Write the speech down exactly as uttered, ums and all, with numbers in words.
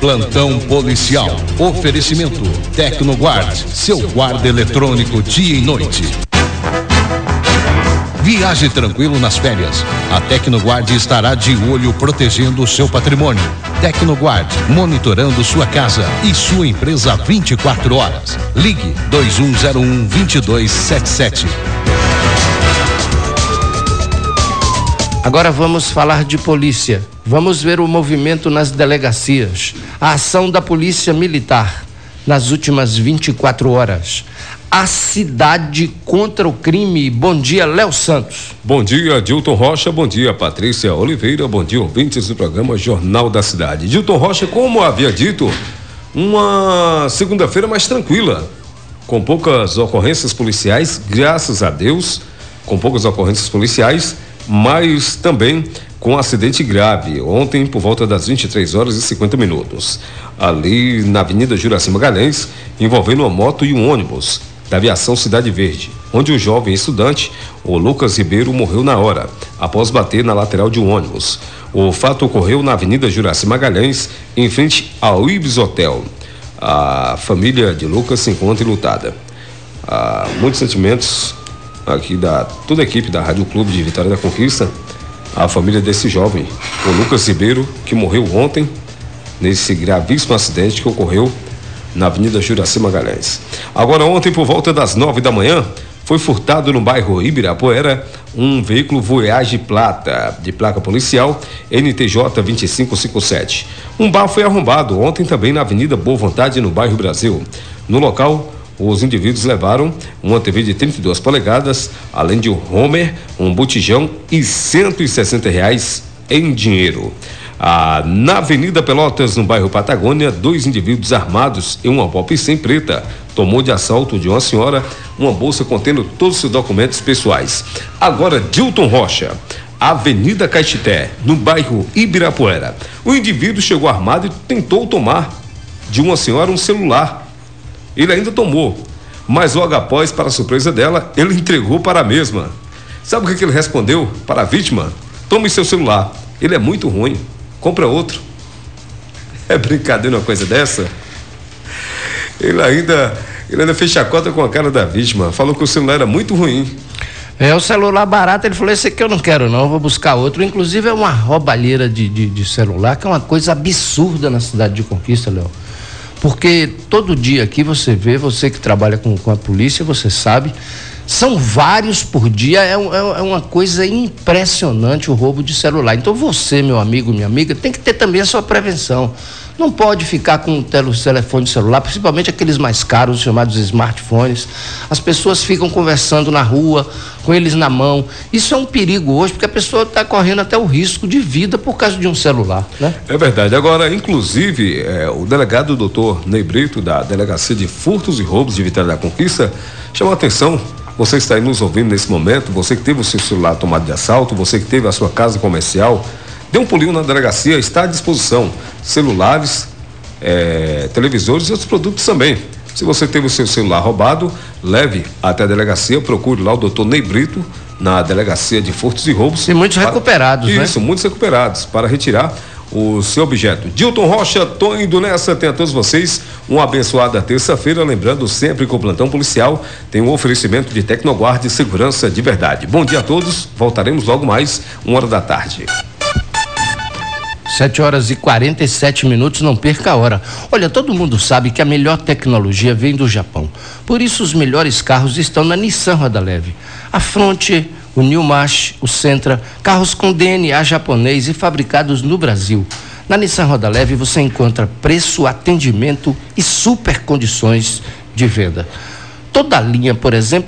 Plantão policial. Oferecimento Tecnoguard, seu guarda eletrônico dia e noite. Viaje tranquilo nas férias. A Tecnoguard estará de olho protegendo o seu patrimônio. Tecnoguard, monitorando sua casa e sua empresa vinte e quatro horas. Ligue dois um zero um, dois dois sete sete. Agora vamos falar de polícia. Vamos ver o movimento nas delegacias. A ação da Polícia Militar nas últimas vinte e quatro horas. A cidade contra o crime. Bom dia, Léo Santos. Bom dia, Dilton Rocha. Bom dia, Patrícia Oliveira. Bom dia, ouvintes do programa Jornal da Cidade. Dilton Rocha, como havia dito, uma segunda-feira mais tranquila, com poucas ocorrências policiais, graças a Deus, com poucas ocorrências policiais, mas também com um acidente grave, ontem por volta das vinte e três horas e cinquenta minutos, ali na Avenida Juraci Magalhães, envolvendo uma moto e um ônibus da Aviação Cidade Verde, onde o jovem estudante, o Lucas Ribeiro, morreu na hora, após bater na lateral de um ônibus. O fato ocorreu na Avenida Juraci Magalhães, em frente ao Ibis Hotel. A família de Lucas se encontra enlutada. Há muitos sentimentos aqui da toda a equipe da Rádio Clube de Vitória da Conquista, a família desse jovem, o Lucas Ribeiro, que morreu ontem nesse gravíssimo acidente que ocorreu na Avenida Juraci Magalhães. Agora, ontem, por volta das nove da manhã, foi furtado no bairro Ibirapuera um veículo Voyage Plata, de placa policial N T J dois cinco cinco sete. Um bar foi arrombado ontem também na Avenida Boa Vontade, no bairro Brasil. No local, os indivíduos levaram uma T V de trinta e duas polegadas, além de um Homer, um botijão e cento e sessenta reais em dinheiro. Ah, na Avenida Pelotas, no bairro Patagônia, dois indivíduos armados em uma Pop cem preta tomou de assalto de uma senhora uma bolsa contendo todos os seus documentos pessoais. Agora, Dilton Rocha, Avenida Caetité, no bairro Ibirapuera. O indivíduo chegou armado e tentou tomar de uma senhora um celular. Ele ainda tomou, mas logo após, para a surpresa dela, ele entregou para a mesma. Sabe o que, que ele respondeu para a vítima? Tome seu celular, ele é muito ruim, compra outro. É brincadeira uma coisa dessa? Ele ainda, ele ainda fez chacota com a cara da vítima, falou que o celular era muito ruim. É, o celular barato, ele falou, esse aqui eu não quero não, eu vou buscar outro. Inclusive é uma roubalheira de, de, de celular, que é uma coisa absurda na cidade de Conquista, Léo. Porque todo dia aqui você vê, você que trabalha com, com a polícia, você sabe, são vários por dia, é, é, é uma coisa impressionante o roubo de celular. Então você, meu amigo, minha amiga, tem que ter também a sua prevenção. Não pode ficar com o telefone celular, principalmente aqueles mais caros, chamados smartphones. As pessoas ficam conversando na rua, com eles na mão. Isso é um perigo hoje, porque a pessoa está correndo até o risco de vida por causa de um celular, né? É verdade. Agora, inclusive, é, o delegado doutor Ney Brito, da Delegacia de Furtos e Roubos de Vitória da Conquista, chamou a atenção. Você que está aí nos ouvindo nesse momento, você que teve o seu celular tomado de assalto, você que teve a sua casa comercial, dê um pulinho na delegacia, está à disposição. Celulares, é, televisores e outros produtos também. Se você teve o seu celular roubado, leve até a delegacia, procure lá o doutor Ney Brito, na Delegacia de Furtos e Roubos. E muitos para, recuperados, isso, né? Isso, muitos recuperados, para retirar o seu objeto. Dilton Rocha, tô indo nessa, tenho a todos vocês uma abençoada terça-feira, lembrando sempre que o plantão policial tem um oferecimento de Tecnoguard e segurança de verdade. Bom dia a todos, voltaremos logo mais, uma hora da tarde. sete horas e quarenta e sete minutos, não perca a hora. Olha, todo mundo sabe que a melhor tecnologia vem do Japão. Por isso os melhores carros estão na Nissan Roda Leve. A Frontier, o New Max, o Sentra, carros com D N A japonês e fabricados no Brasil. Na Nissan Roda Leve você encontra preço, atendimento e super condições de venda. Toda a linha, por exemplo,